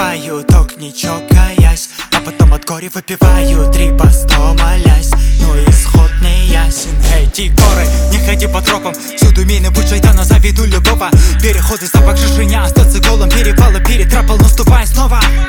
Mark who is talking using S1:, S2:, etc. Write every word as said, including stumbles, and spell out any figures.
S1: Выпиваю ток, не чокаясь, а потом от горя выпиваю три по сто молясь. Но исход не ясен. Эй, горы, не ходи по тропам, всюду мины, будь шайтана, заведу любого. Переходы, запах шишиня, остаться голым, перепалы, перетрапал, наступай снова.